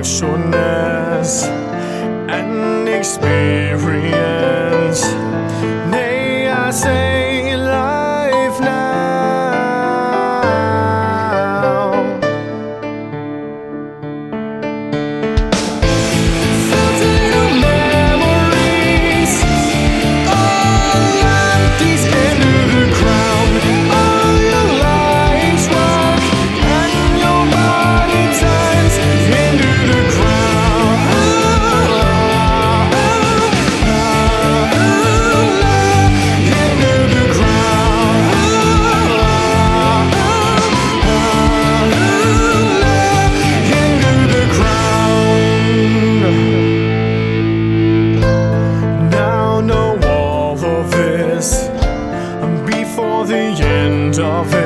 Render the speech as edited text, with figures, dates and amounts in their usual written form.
shortness and experience. Nay, I say life now. Fountain of memories, all empties into the ground. All your life's work and your body turns into the ground. Into the ground. Into the ground. Now know all of this before the end of it.